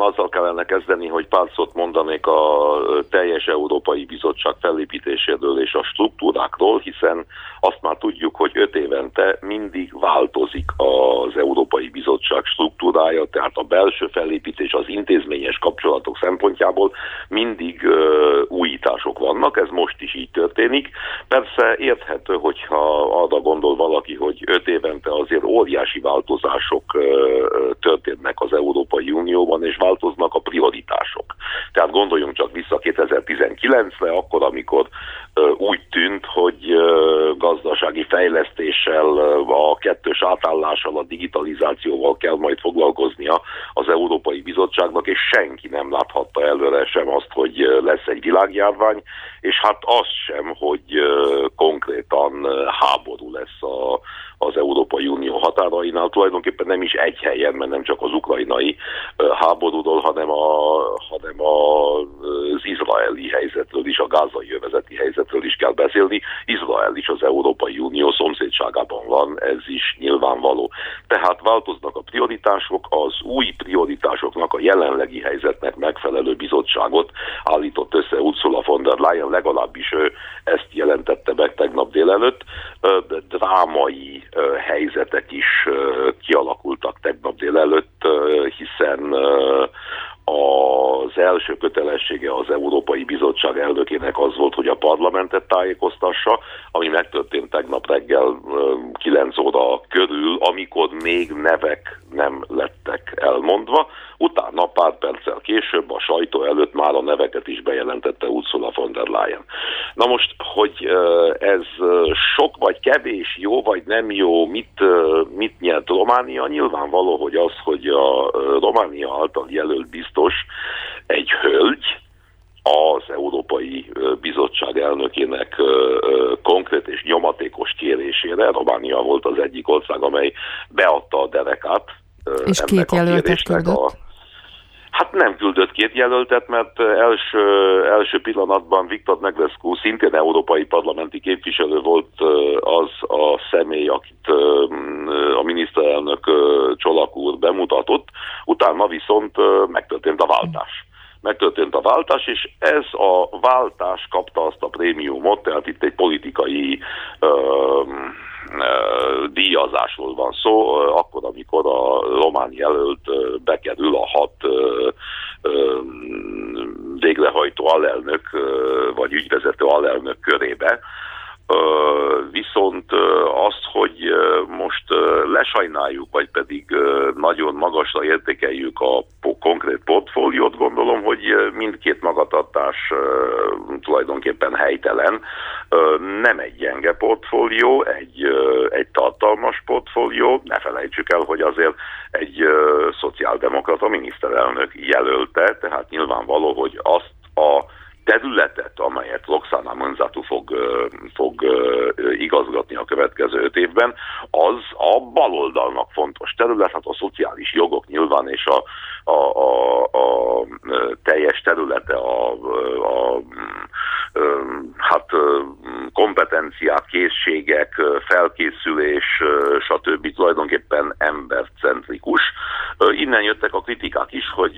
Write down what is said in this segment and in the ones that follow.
azzal kellene kezdeni, hogy pár szót mondanék a teljes Európai Bizottság felépítéséről és a struktúrákról, hiszen azt már tudjuk, hogy 5 évente mindig változik az Európai Bizottság struktúrája, tehát a belső felépítés, az intézményes kapcsolatok szempontjából mindig újítások vannak, ez most is így történik. Persze érthető, hogyha arra gondol valaki, hogy 5 évente azért óriási változások történnek az Európai Unióban, és változnak a prioritások. Tehát gondoljunk csak vissza 2019-re, akkor, amikor úgy tűnt, hogy gazdasági fejlesztéssel, a kettős átállással, a digitalizációval kell majd foglalkoznia az Európai Bizottságnak, és senki nem láthatta előre sem azt, hogy lesz egy világjárvány, és hát az sem, hogy konkrétan háború lesz az Európai Unió határainál, tulajdonképpen nem is egy helyen, mert nem csak az ukrajnai háborúról, hanem az izraeli helyzetről is, a gázai övezeti helyzetről is kell beszélni. Izrael is az Európai Unió szomszédságában van, ez is nyilvánvaló. Tehát változnak a prioritások, az új prioritásoknak a jelenlegi helyzetnek megfelelő bizottságot állított össze Ursula von der Leyen, legalábbis ő ezt jelentette meg tegnap délelőtt. Drámai helyzetek is kialakultak tegnap délelőtt, hiszen az első kötelessége az Európai Bizottság elnökének az volt, hogy a parlamentet tájékoztassa, ami megtörtént tegnap reggel 9 óra körül, amikor még nevek nem lettek elmondva. Utána pár perccel később a sajtó előtt már a neveket is bejelentette Ursula von der Leyen. Na most, hogy ez sok vagy kevés, jó vagy nem jó, mit nyert Románia? Nyilvánvaló, hogy az, hogy a Románia által jelölt biztos egy hölgy, az Európai Bizottság elnökének konkrét és nyomatékos kérésére. Románia volt az egyik ország, amely beadta a derekát. És két jelöltet küldött? Hát nem küldött 2 jelöltet, mert első pillanatban Viktor Negrescu, szintén európai parlamenti képviselő volt az a személy, akit a miniszterelnök Csolak úr bemutatott, utána viszont megtörtént a váltás, és ez a váltás kapta azt a prémiumot, tehát itt egy politikai díjazásról van szó, akkor, amikor a román jelölt bekerül a 6 végrehajtó alelnök, vagy ügyvezető alelnök körébe. Viszont azt, hogy most lesajnáljuk, vagy pedig nagyon magasra értékeljük a konkrét portfóliót, gondolom, hogy mindkét magatartás tulajdonképpen helytelen. Nem egy gyenge portfólió, egy tartalmas portfólió. Ne felejtsük el, hogy azért egy szociáldemokrata miniszterelnök jelölte, tehát nyilvánvaló, hogy azt a területet, amelyet Roxana Mânzatu fog igazgatni a következő 5 évben, az a baloldalnak fontos terület, hát a szociális jogok nyilván, és a teljes területe kompetenciák, készségek, felkészülés, stb. Tulajdonképpen embercentrikus. Innen jöttek a kritikák is, hogy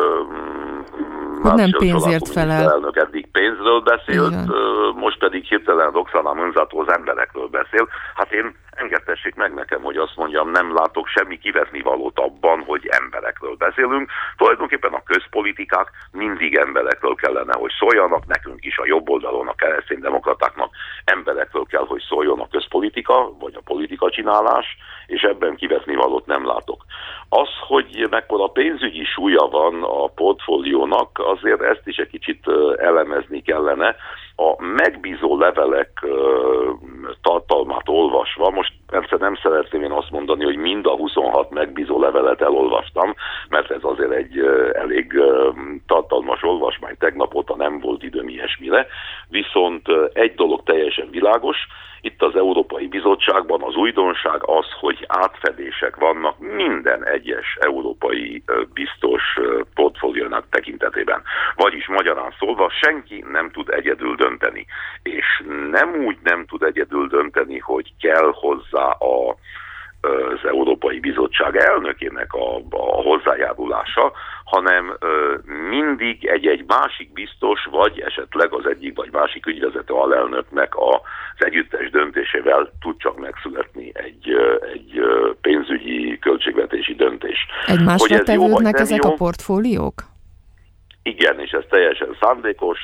nem pénzért felel. Eddig pénzről beszélt, most pedig hirtelen Roxana Mânzatu az emberekről beszél. Hát engedtessék meg nekem, hogy azt mondjam, nem látok semmi kivetnivalót abban, hogy emberekről beszélünk. Tulajdonképpen a közpolitikák mindig emberekről kellene, hogy szóljanak, nekünk is a jobb oldalon, a kereszténydemokratáknak emberekről kell, hogy szóljon a közpolitika, vagy a politika csinálás, és ebben kivetnivalót nem látok. Az, hogy mekkora pénzügyi súlya van a portfóliónak, azért ezt is egy kicsit elemezni kellene. A megbízó levelek tartalmát olvasva, most persze nem szeretném én azt mondani, hogy mind a 26 megbízó levelet elolvastam, mert ez azért egy elég tartalmas olvasmány, tegnap óta nem volt időm ilyesmire, viszont egy dolog teljesen világos, itt az Európai Bizottságban az újdonság az, hogy átfedések vannak minden egyes európai biztos portfóliónak tekintetében. Vagyis magyarán szólva senki nem tud egyedül dönteni. És nem úgy nem tud egyedül dönteni, hogy kell hozzá az Európai Bizottság elnökének a hozzájárulása, hanem mindig egy másik biztos, vagy esetleg az egyik vagy másik ügyvezető alelnöknek az együttes döntésével tud csak megszületni egy pénzügyi költségvetési döntés. Egymásra tevődnek ezek a portfóliók? Igen, és ez teljesen szándékos,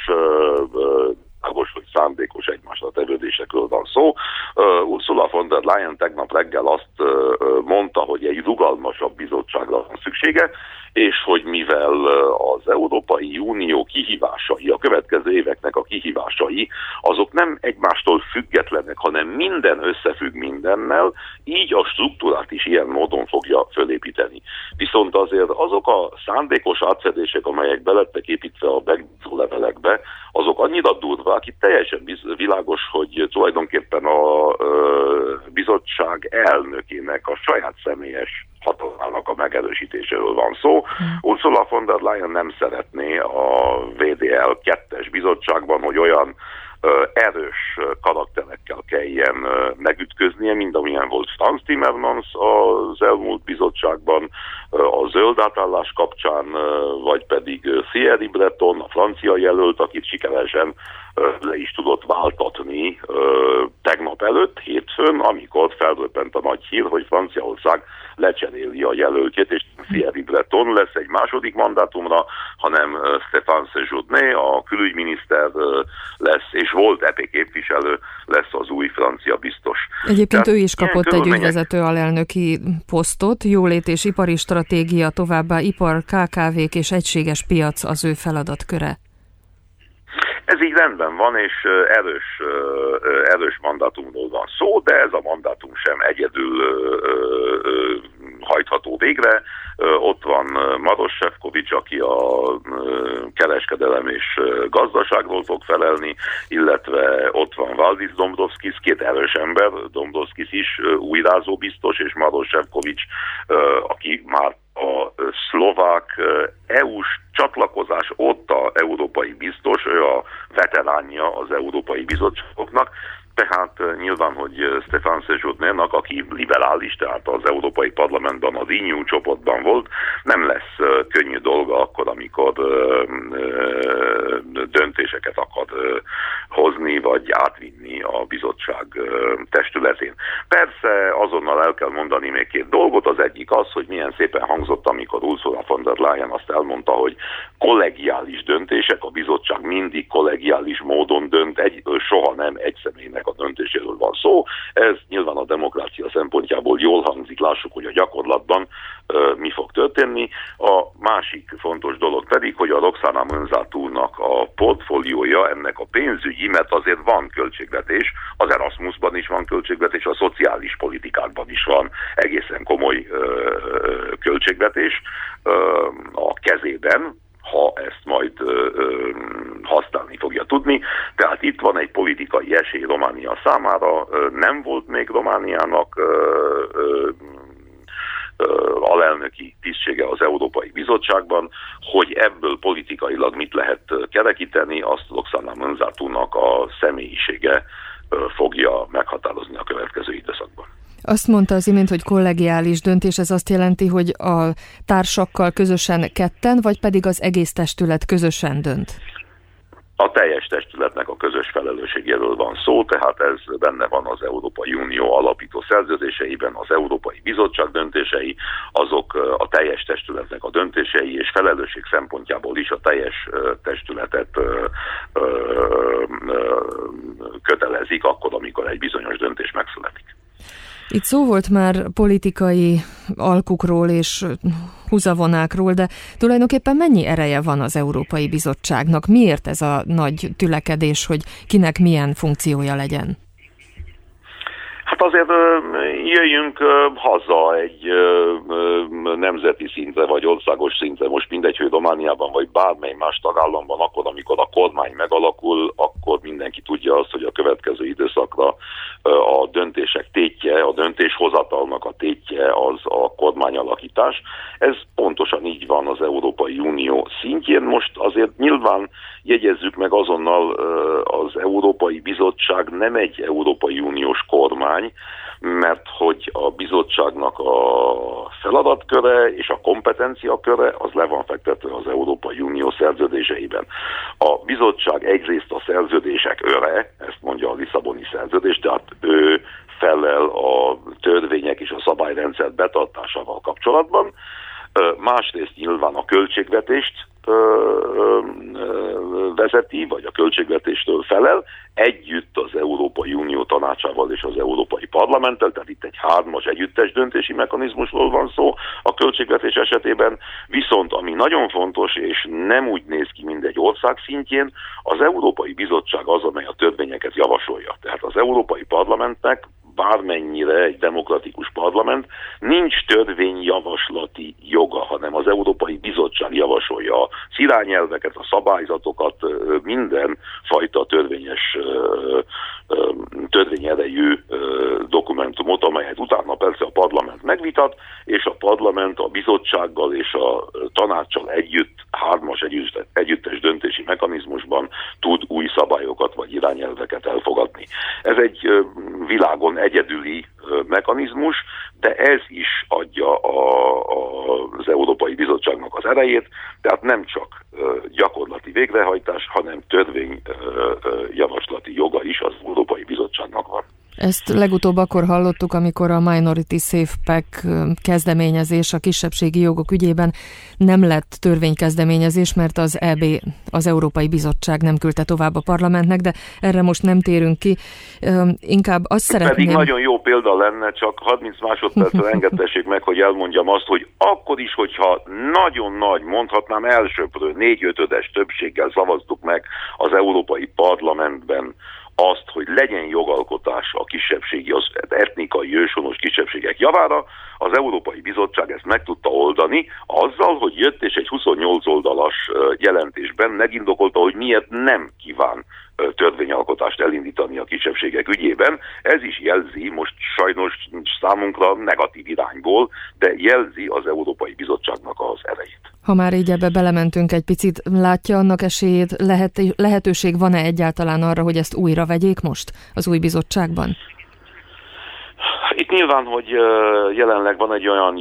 vagy szándékos egymásra tevődésekről van szó. Ursula von der Leyen tegnap reggel azt mondta, hogy egy rugalmasabb bizottságra van szüksége, és hogy mivel az Európai Unió kihívásai, a következő éveknek a kihívásai, azok nem egymástól függetlenek, hanem minden összefügg mindennel, így a struktúrát is ilyen módon fogja fölépíteni. Viszont azért azok a szándékos átfedések, amelyek belettek építve a megbízó levelekbe, azok annyira durvák, itt teljesen világos, hogy tulajdonképpen a bizottság elnökének a saját személyes hatalmának a megerősítéséről van szó. Ursula von der Leyen nem szeretné a VDL 2-es bizottságban, hogy olyan erős karakterekkel kelljen megütköznie, mint amilyen volt Franz Timmermans az elmúlt bizottságban, a zöld átállás kapcsán, vagy pedig Thierry Breton, a francia jelölt, akit sikeresen le is tudott váltatni tegnap előtt, hétfőn, amikor felröppent a nagy hír, hogy Franciaország lecseréli a jelöltjét, és Thierry Breton lesz egy második mandátumra, hanem Stéphane Séjourné, a külügyminiszter lesz, és volt EP képviselő lesz az új francia biztos. Egyébként ő is kapott egy ügyvezető alelnöki posztot, jólét és ipari stratégia, továbbá ipar, KKV-k és egységes piac az ő feladatköre. Ez így rendben van, és erős mandátumról van szó, de ez a mandátum sem egyedül hajtható végre. Ott van Maroš Šefčovič, aki a kereskedelem és gazdaságról fog felelni, illetve ott van Valdis Dombrovskis, két erős ember, Dombrovskis is újrázó biztos, és Maroš Šefčovič, aki már a szlovák EU-s csatlakozás óta európai biztos, ő a veteránja az európai bizottságoknak, tehát nyilván, hogy Stéphane Séjournénak, aki liberális, tehát az Európai Parlamentben az Renew csoportban volt, nem lesz könnyű dolga akkor, amikor döntéseket akar hozni, vagy átvinni a bizottság testületén. Persze azonnal el kell mondani még két dolgot, az egyik az, hogy milyen szépen hangzott, amikor Ursula von der Leyen azt elmondta, hogy kollegiális döntések, a bizottság mindig kollegiális módon dönt, soha nem egy személynek a döntéséről van szó. Ez nyilván a demokrácia szempontjából jól hangzik, lássuk, hogy a gyakorlatban mi fog történni. A másik fontos dolog pedig, hogy a Roxana Mönzátónak a portfóliója, ennek a pénzügyi, mert azért van költségvetés, az Erasmusban is van költségvetés, a szociális politikákban is van egészen komoly költségvetés a kezében, ha ezt majd használni fogja tudni. Tehát itt van egy politikai esély Románia számára, nem volt még Romániának alelnöki tisztsége az Európai Bizottságban, hogy ebből politikailag mit lehet kerekíteni, azt Roxana Mönzátónak a személyisége fogja meghatározni a következő időszakban. Azt mondta az imént, hogy kollegiális döntés, ez azt jelenti, hogy a társakkal közösen ketten, vagy pedig az egész testület közösen dönt? A teljes testületnek a közös felelősségéről van szó, tehát ez benne van az Európai Unió alapító szerződéseiben, az Európai Bizottság döntései, azok a teljes testületnek a döntései, és felelősség szempontjából is a teljes testületet kötelezik akkor, amikor egy bizonyos döntés megszületik. Itt szó volt már politikai alkukról és húzavonákról, de tulajdonképpen mennyi ereje van az Európai Bizottságnak? Miért ez a nagy tülekedés, hogy kinek milyen funkciója legyen? Hát azért jöjjünk haza egy nemzeti szintre, vagy országos szintre, most mindegy, hogy Romániában, vagy bármely más tagállamban, akkor, amikor a kormány megalakul, akkor mindenki tudja azt, hogy a következő időszakra a döntések tétje, a döntéshozatalnak a tétje az a kormányalakítás. Ez pontosan így van az Európai Unió szintjén. Most azért nyilván jegyezzük meg azonnal, az Európai Bizottság nem egy Európai Uniós kormány, tenni, mert hogy a bizottságnak a feladatköre és a kompetenciaköre az le van fektetve az Európai Unió szerződéseiben. A bizottság egyrészt a szerződések őre, ezt mondja a Lisszaboni szerződés, tehát ő felel a törvények és a szabályrendszer betartásával kapcsolatban, másrészt nyilván a költségvetést vezeti, vagy a költségvetéstől felel, együtt az Európai Unió tanácsával és az Európai Parlamenttel, tehát itt egy 3-as együttes döntési mechanizmusról van szó a költségvetés esetében, viszont ami nagyon fontos, és nem úgy néz ki, mint egy ország szintjén, az Európai Bizottság az, amely a törvényeket javasolja. Tehát az Európai Parlamentnek, bármennyire egy demokratikus parlament, nincs törvényjavaslati joga, hanem az Európai Bizottság javasolja az irányelveket, a szabályzatokat, minden fajta törvényerejű dokumentumot, amelyet utána persze a parlament megvitat, és a parlament a bizottsággal és a tanáccsal együtt 3-as együttes döntési mechanizmusban tud új szabályokat vagy irányelveket elfogadni. Ez egy világon egyedüli mechanizmus, de ez is adja az Európai Bizottságnak az erejét, tehát nem csak gyakorlati végrehajtás, hanem törvényjavaslati joga is az Európai Bizottságnak van. Ezt legutóbb akkor hallottuk, amikor a Minority Safe Pack kezdeményezés a kisebbségi jogok ügyében nem lett törvénykezdeményezés, mert az EB, az Európai Bizottság nem küldte tovább a parlamentnek, de erre most nem térünk ki. Inkább azt szeretném... Pedig nagyon jó példa lenne, csak 30 másodpercre engedtessék meg, hogy elmondjam azt, hogy akkor is, hogyha nagyon nagy, mondhatnám elsőprő 4/5-es többséggel szavaztuk meg az Európai Parlamentben azt, hogy legyen jogalkotás a kisebbségi, az etnikai őshonos kisebbségek javára, az Európai Bizottság ezt meg tudta oldani azzal, hogy jött és egy 28 oldalas jelentésben megindokolta, hogy miért nem kíván törvényalkotást elindítani a kisebbségek ügyében. Ez is jelzi, most sajnos számunkra negatív irányból, de jelzi az Európai Bizottságnak az erejét. Ha már így ebbe belementünk egy picit, látja annak esélyét, lehetőség van-e egyáltalán arra, hogy ezt újra vegyék most az új bizottságban? Itt nyilván, hogy jelenleg van egy olyan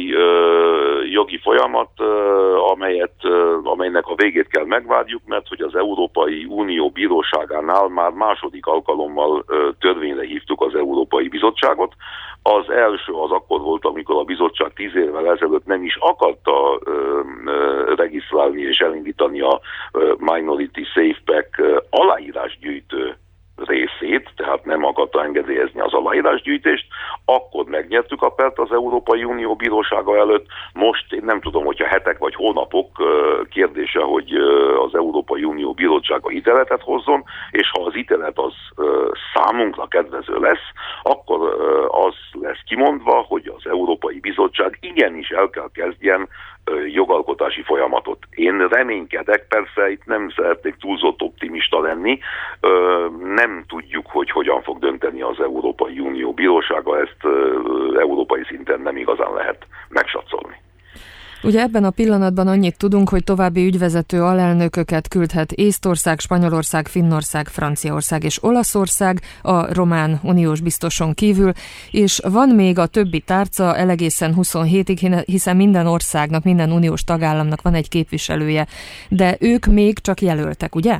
jogi folyamat, amelynek a végét kell megvárjuk, mert hogy az Európai Unió bíróságánál már második alkalommal törvényre hívtuk az Európai Bizottságot. Az első az akkor volt, amikor a bizottság 10 évvel ezelőtt nem is akarta regisztrálni és elindítani a Minority Safe Pack aláírásgyűjtő részét, tehát nem akarta engedélyezni az aláírásgyűjtést, akkor megnyertük a pert az Európai Unió bírósága előtt. Most én nem tudom, hogyha hetek vagy hónapok kérdése, hogy az Európai Unió bírósága ítéletet hozzon, és ha az ítélet az számunkra kedvező lesz, akkor az lesz kimondva, hogy az Európai Bizottság igenis el kell kezdjen jogalkotási folyamatot. Én reménykedek, persze itt nem szeretnék túlzott optimista lenni, nem tudjuk, hogy hogyan fog dönteni az Európai Unió bírósága, ezt európai szinten nem igazán lehet megsatszolni. Ugye ebben a pillanatban annyit tudunk, hogy további ügyvezető alelnököket küldhet Észtország, Spanyolország, Finnország, Franciaország és Olaszország a román uniós biztoson kívül, és van még a többi tárca egészen 27-ig, hiszen minden országnak, minden uniós tagállamnak van egy képviselője, de ők még csak jelöltek, ugye?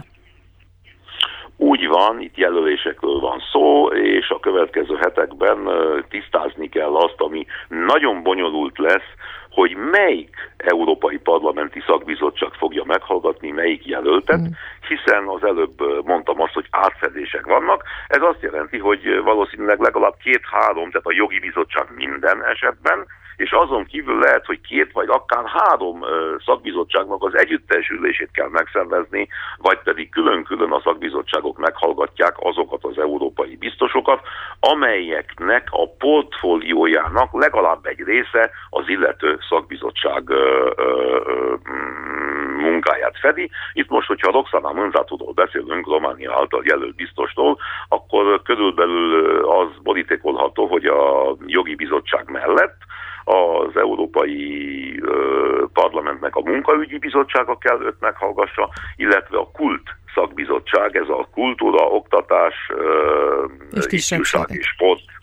Úgy van, itt jelölésekről van szó, és a következő hetekben tisztázni kell azt, ami nagyon bonyolult lesz, hogy melyik európai parlamenti szakbizottság fogja meghallgatni melyik jelöltet, hiszen az előbb mondtam azt, hogy átfedések vannak. Ez azt jelenti, hogy valószínűleg legalább 2-3, tehát a jogi bizottság minden esetben, és azon kívül lehet, hogy 2 vagy akár 3 szakbizottságnak az együttesülését kell megszervezni, vagy pedig külön-külön a szakbizottságok meghallgatják azokat az európai biztosokat, amelyeknek a portfóliójának legalább egy része az illető szakbizottság munkáját fedi. Itt most, hogyha Roxana Mânzaturól beszélünk, Románia által jelölt biztostól, akkor körülbelül az borítékolható, hogy a jogi bizottság mellett az Európai Parlamentnek a munkaügyi bizottsága kell őt meghallgassa, illetve a kult szakbizottság, ez a kultúra, oktatás, ifjúság és sport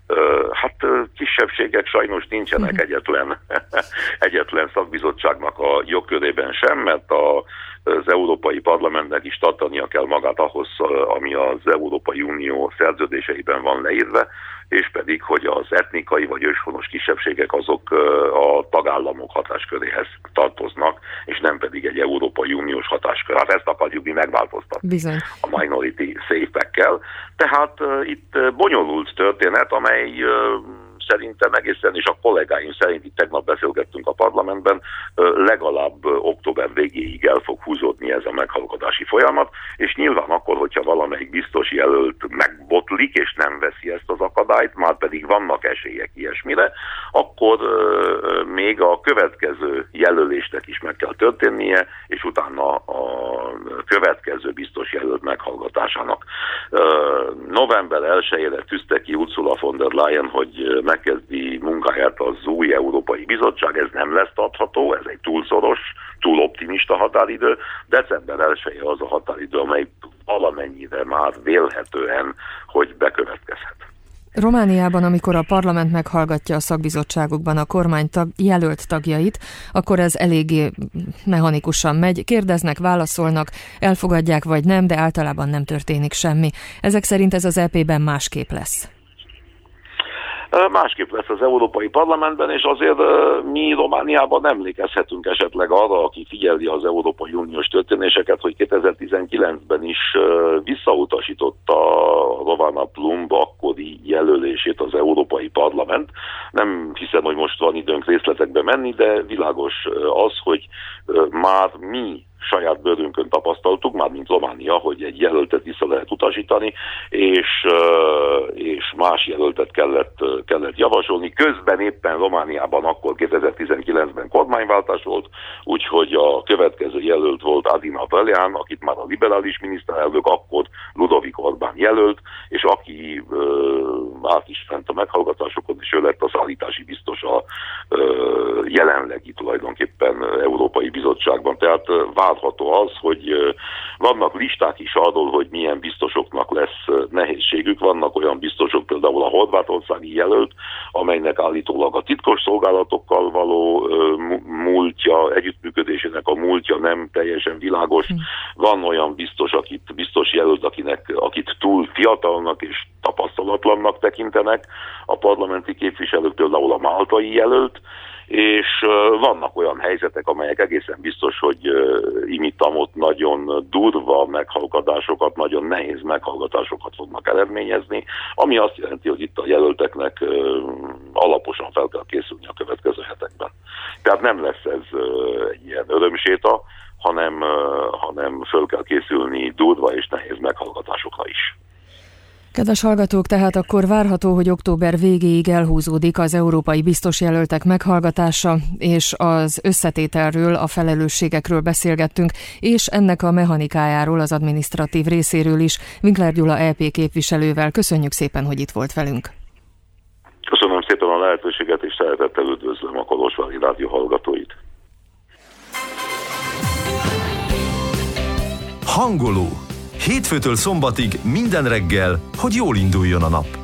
Hát kisebbségek sajnos nincsenek egyetlen szakbizottságnak a jogkörében sem, mert az Európai Parlamentnek is tartania kell magát ahhoz, ami az Európai Unió szerződéseiben van leírva, és pedig, hogy az etnikai vagy őshonos kisebbségek azok a tagállamok hatásköréhez tartoznak, és nem pedig egy Európai Uniós hatáskör. Hát ezt akarjuk mi megváltoztatni. Bizony. A minority safe-ekkel. Tehát itt bonyolult történet, amely szerintem egészen, és a kollégáim szerint itt tegnap beszélgettünk a parlamentben, legalább október végéig el fog húzódni ez a meghallgatási folyamat, és nyilván akkor, hogyha valamelyik biztos jelölt megbotlik, és nem veszi ezt az akadályt, már pedig vannak esélyek ilyesmire, akkor még a következő jelölésnek is meg kell történnie, és utána a következő biztos jelölt meghallgatásának. November 1-ére tűzte ki Ursula von der Leyen, hogy megkezdi munkáját az új Európai Bizottság, ez nem lesz tartható, ez egy túl szoros, túl optimista határidő. December 1-e az a határidő, amely valamennyire már vélhetően, hogy bekövetkezhet. Romániában, amikor a parlament meghallgatja a szakbizottságokban a kormány jelölt tagjait, akkor ez eléggé mechanikusan megy. Kérdeznek, válaszolnak, elfogadják vagy nem, de általában nem történik semmi. Ezek szerint ez az EP-ben másképp lesz. Másképp lesz az Európai Parlamentben, és azért mi Romániában emlékezhetünk esetleg arra, aki figyeli az Európai Uniós történéseket, hogy 2019-ben is visszautasította Rovana Plumb akkori jelölését az Európai Parlament. Nem hiszem, hogy most van időnk részletekbe menni, de világos az, hogy már mi saját bőrünkön tapasztaltuk, már mint Románia, hogy egy jelöltet vissza lehet utasítani, és más jelöltet kellett javasolni. Közben éppen Romániában akkor 2019-ben kormányváltás volt, úgyhogy a következő jelölt volt Adina Vălean, akit már a liberális miniszterelnök akkor Ludovic Orbán jelölt, és aki át is fent a meghallgatásokon, és ő lett a szállítási biztos a jelenlegi tulajdonképpen Európai Bizottságban. Tehát várható az, hogy vannak listák is arról, hogy milyen biztosoknak lesz nehézségük. Vannak olyan biztosok, például a horvátországi jelölt, amelynek állítólag a titkos szolgálatokkal való múltja, együttműködésének a múltja nem teljesen világos. Van olyan biztos jelölt, akit túl fiatalnak és tapasztalatlannak tekintenek a parlamenti képviselők, például a máltai jelölt, és vannak olyan helyzetek, amelyek egészen biztos, hogy imitamot nagyon durva meghallgatásokat, nagyon nehéz meghallgatásokat fognak eredményezni, ami azt jelenti, hogy itt a jelölteknek alaposan fel kell készülni a következő hetekben. Tehát nem lesz ez egy ilyen örömséta, hanem föl kell készülni durva és nehéz meghallgatásokra is. Kedves hallgatók, tehát akkor várható, hogy október végéig elhúzódik az európai biztosjelöltek meghallgatása, és az összetételről, a felelősségekről beszélgettünk, és ennek a mechanikájáról, az adminisztratív részéről is Winkler Gyula EP képviselővel. Köszönjük szépen, hogy itt volt velünk. Köszönöm szépen a lehetőséget, és szeretettel üdvözlöm a Kolozsvári Rádió hallgatóit. Hangoló. Hétfőtől szombatig minden reggel, hogy jól induljon a nap.